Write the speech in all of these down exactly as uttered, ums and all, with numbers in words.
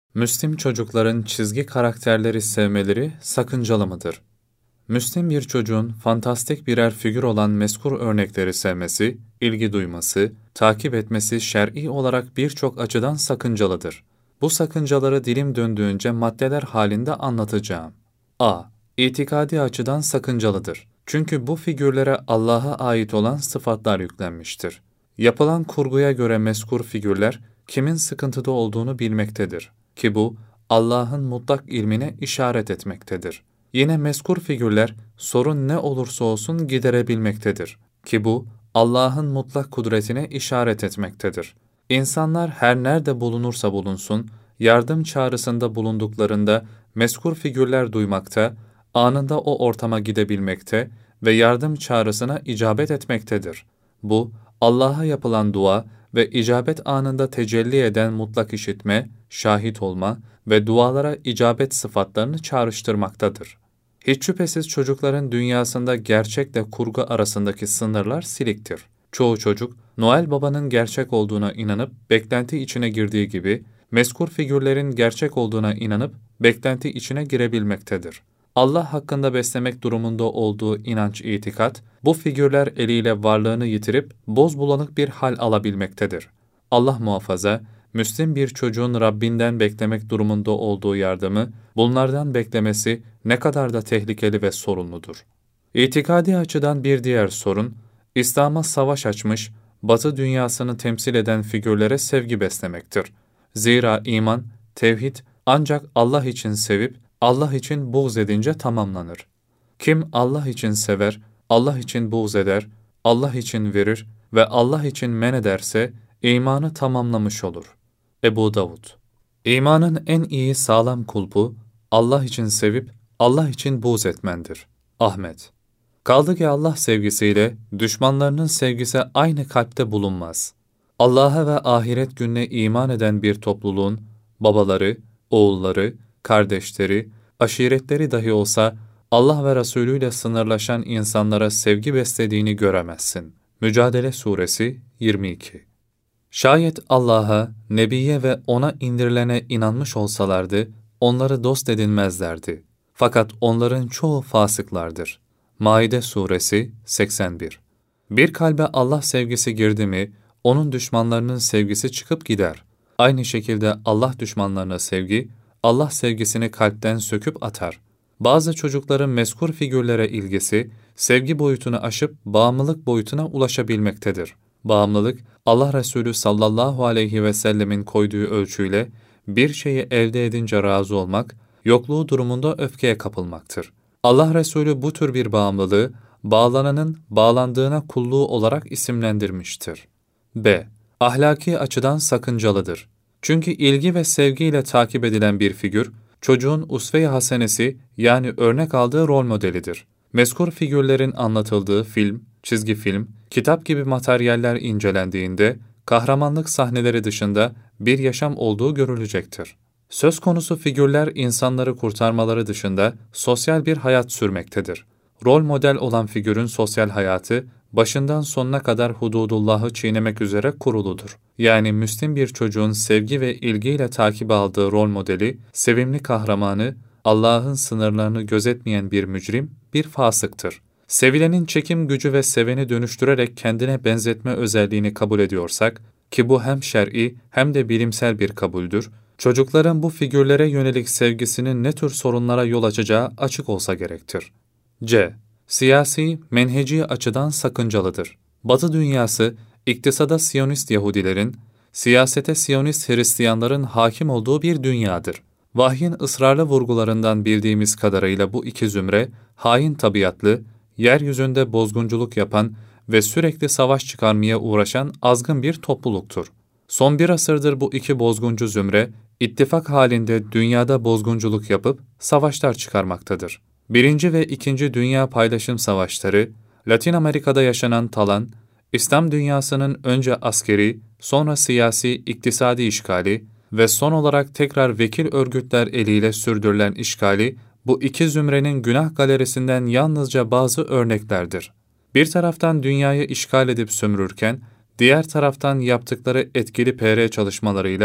Müslim çocukların çizgi karakterleri sevmeleri sakıncalı mıdır? Müslim bir çocuğun fantastik birer figür olan mezkur örnekleri sevmesi, ilgi duyması, takip etmesi şer'i olarak birçok açıdan sakıncalıdır. Bu sakıncaları dilim döndüğünce maddeler halinde anlatacağım. A. İtikadi açıdan sakıncalıdır. Çünkü bu figürlere Allah'a ait olan sıfatlar yüklenmiştir. Yapılan kurguya göre mezkur figürler kimin sıkıntıda olduğunu bilmektedir ki bu Allah'ın mutlak ilmine işaret etmektedir. Yine mezkur figürler sorun ne olursa olsun giderebilmektedir ki bu Allah'ın mutlak kudretine işaret etmektedir. İnsanlar her nerede bulunursa bulunsun, yardım çağrısında bulunduklarında mezkur figürler duymakta, anında o ortama gidebilmekte ve yardım çağrısına icabet etmektedir. Bu, Allah'a yapılan dua ve icabet anında tecelli eden mutlak işitme, şahit olma ve dualara icabet sıfatlarını çağrıştırmaktadır. Hiç şüphesiz çocukların dünyasında gerçekle kurgu arasındaki sınırlar siliktir. Çoğu çocuk, Noel Baba'nın gerçek olduğuna inanıp beklenti içine girdiği gibi, mezkur figürlerin gerçek olduğuna inanıp beklenti içine girebilmektedir. Allah hakkında beslemek durumunda olduğu inanç itikat, bu figürler eliyle varlığını yitirip bozbulanık bir hal alabilmektedir. Allah muhafaza, Müslim bir çocuğun Rabbinden beklemek durumunda olduğu yardımı, bunlardan beklemesi ne kadar da tehlikeli ve sorunludur. İtikadi açıdan bir diğer sorun, İslam'a savaş açmış, Batı dünyasını temsil eden figürlere sevgi beslemektir. Zira iman, tevhid ancak Allah için sevip, Allah için buğz edince tamamlanır. Kim Allah için sever, Allah için buğz eder, Allah için verir ve Allah için men ederse, imanı tamamlamış olur. Ebu Davud. İmanın en iyi sağlam kulpu, Allah için sevip, Allah için buğz etmendir. Ahmet. Kaldı ki Allah sevgisiyle düşmanlarının sevgisi aynı kalpte bulunmaz. Allah'a ve ahiret gününe iman eden bir topluluğun, babaları, oğulları, kardeşleri, aşiretleri dahi olsa, Allah ve Resulü ile sınırlaşan insanlara sevgi beslediğini göremezsin. Mücadele Suresi yirmi iki. Şayet Allah'a, Nebiye ve O'na indirilene inanmış olsalardı, onları dost edinmezlerdi. Fakat onların çoğu fasıklardır. Maide Suresi seksen bir. Bir kalbe Allah sevgisi girdi mi, onun düşmanlarının sevgisi çıkıp gider. Aynı şekilde Allah düşmanlarına sevgi, Allah sevgisini kalpten söküp atar. Bazı çocukların mezkur figürlere ilgisi, sevgi boyutunu aşıp bağımlılık boyutuna ulaşabilmektedir. Bağımlılık, Allah Resulü sallallahu aleyhi ve sellemin koyduğu ölçüyle bir şeyi elde edince razı olmak, yokluğu durumunda öfkeye kapılmaktır. Allah Resulü bu tür bir bağımlılığı, bağlananın bağlandığına kulluğu olarak isimlendirmiştir. B. Ahlaki açıdan sakıncalıdır. Çünkü ilgi ve sevgiyle takip edilen bir figür, çocuğun usve-i hasenesi yani örnek aldığı rol modelidir. Mezkur figürlerin anlatıldığı film, çizgi film, kitap gibi materyaller incelendiğinde, kahramanlık sahneleri dışında bir yaşam olduğu görülecektir. Söz konusu figürler insanları kurtarmaları dışında sosyal bir hayat sürmektedir. Rol model olan figürün sosyal hayatı, başından sonuna kadar hududullahı çiğnemek üzere kuruludur. Yani Müslim bir çocuğun sevgi ve ilgiyle takip aldığı rol modeli, sevimli kahramanı, Allah'ın sınırlarını gözetmeyen bir mücrim, bir fasıktır. Sevilenin çekim gücü ve seveni dönüştürerek kendine benzetme özelliğini kabul ediyorsak, ki bu hem şer'i hem de bilimsel bir kabuldür, çocukların bu figürlere yönelik sevgisinin ne tür sorunlara yol açacağı açık olsa gerektir. C. Siyasi, menheci açıdan sakıncalıdır. Batı dünyası, iktisada Siyonist Yahudilerin, siyasete Siyonist Hristiyanların hakim olduğu bir dünyadır. Vahyin ısrarlı vurgularından bildiğimiz kadarıyla bu iki zümre, hain tabiatlı, yeryüzünde bozgunculuk yapan ve sürekli savaş çıkarmaya uğraşan azgın bir topluluktur. Son bir asırdır bu iki bozguncu zümre, ittifak halinde dünyada bozgunculuk yapıp savaşlar çıkarmaktadır. Birinci ve ikinci Dünya Paylaşım Savaşları, Latin Amerika'da yaşanan talan, İslam dünyasının önce askeri, sonra siyasi, iktisadi işgali ve son olarak tekrar vekil örgütler eliyle sürdürülen işgali, bu iki zümrenin günah galerisinden yalnızca bazı örneklerdir. Bir taraftan dünyayı işgal edip sömürürken, diğer taraftan yaptıkları etkili P R çalışmalarıyla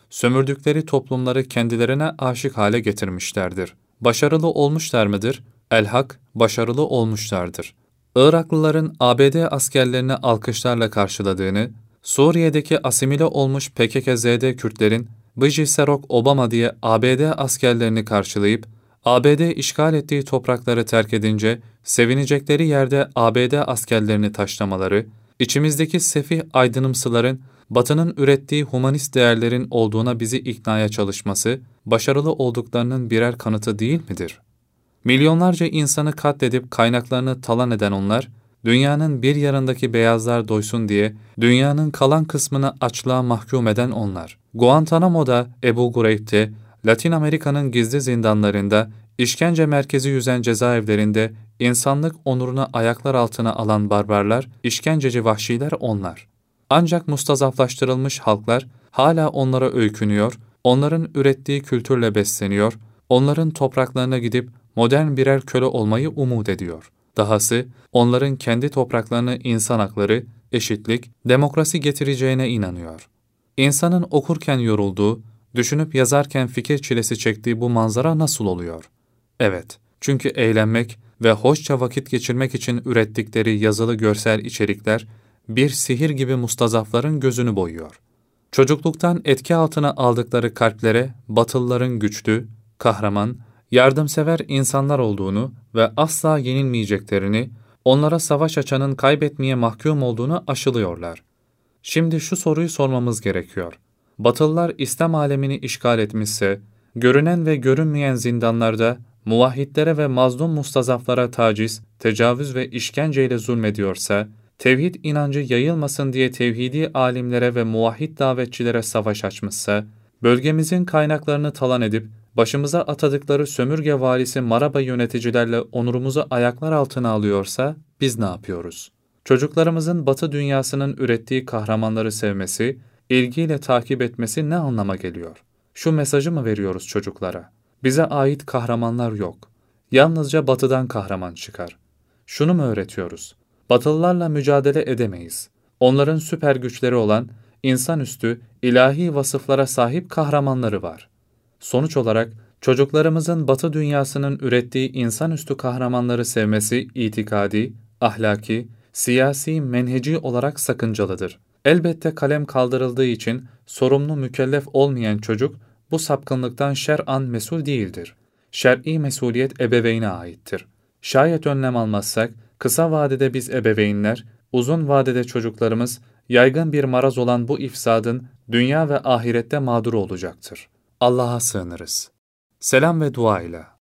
sömürdükleri toplumları kendilerine aşık hale getirmişlerdir. Başarılı olmuşlar mıdır? Elhak, başarılı olmuşlardır. Iraklıların A B D askerlerini alkışlarla karşıladığını, Suriye'deki asimile olmuş P K K Z D Kürtlerin Bıcı Serok Obama diye A B D askerlerini karşılayıp, A B D işgal ettiği toprakları terk edince sevinecekleri yerde A B D askerlerini taşlamaları, içimizdeki sefih aydınımsıların Batı'nın ürettiği humanist değerlerin olduğuna bizi iknaya çalışması, başarılı olduklarının birer kanıtı değil midir? Milyonlarca insanı katledip kaynaklarını talan eden onlar, dünyanın bir yarındaki beyazlar doysun diye dünyanın kalan kısmını açlığa mahkum eden onlar. Guantanamo'da, Ebu Gureyb'te, Latin Amerika'nın gizli zindanlarında, işkence merkezi yüzen cezaevlerinde insanlık onurunu ayaklar altına alan barbarlar, işkenceci vahşiler onlar. Ancak mustazaflaştırılmış halklar hala onlara öykünüyor, onların ürettiği kültürle besleniyor, onların topraklarına gidip modern birer köle olmayı umut ediyor. Dahası onların kendi topraklarına insan hakları, eşitlik, demokrasi getireceğine inanıyor. İnsanın okurken yorulduğu, düşünüp yazarken fikir çilesi çektiği bu manzara nasıl oluyor? Evet, çünkü eğlenmek ve hoşça vakit geçirmek için ürettikleri yazılı görsel içerikler bir sihir gibi mustazafların gözünü boyuyor. Çocukluktan etki altına aldıkları kalplere Batılıların güçlü, kahraman, yardımsever insanlar olduğunu ve asla yenilmeyeceklerini, onlara savaş açanın kaybetmeye mahkum olduğunu aşılıyorlar. Şimdi şu soruyu sormamız gerekiyor. Batılılar İslam alemini işgal etmişse, görünen ve görünmeyen zindanlarda muvahhidlere ve mazlum mustazaflara taciz, tecavüz ve işkenceyle zulmediyorsa, tevhid inancı yayılmasın diye tevhidi alimlere ve muvahhid davetçilere savaş açmışsa, bölgemizin kaynaklarını talan edip başımıza atadıkları sömürge valisi maraba yöneticilerle onurumuzu ayaklar altına alıyorsa biz ne yapıyoruz? Çocuklarımızın Batı dünyasının ürettiği kahramanları sevmesi, ilgiyle takip etmesi ne anlama geliyor? Şu mesajı mı veriyoruz çocuklara? Bize ait kahramanlar yok. Yalnızca Batı'dan kahraman çıkar. Şunu mu öğretiyoruz? Batılılarla mücadele edemeyiz. Onların süper güçleri olan, insanüstü, ilahi vasıflara sahip kahramanları var. Sonuç olarak çocuklarımızın Batı dünyasının ürettiği insanüstü kahramanları sevmesi itikadi, ahlaki, siyasi, menheci olarak sakıncalıdır. Elbette kalem kaldırıldığı için sorumlu mükellef olmayan çocuk bu sapkınlıktan şer'an mesul değildir. Şer'i mesuliyet ebeveyne aittir. Şayet önlem almazsak, kısa vadede biz ebeveynler, uzun vadede çocuklarımız, yaygın bir maraz olan bu ifsadın dünya ve ahirette mağduru olacaktır. Allah'a sığınırız. Selam ve dua ile.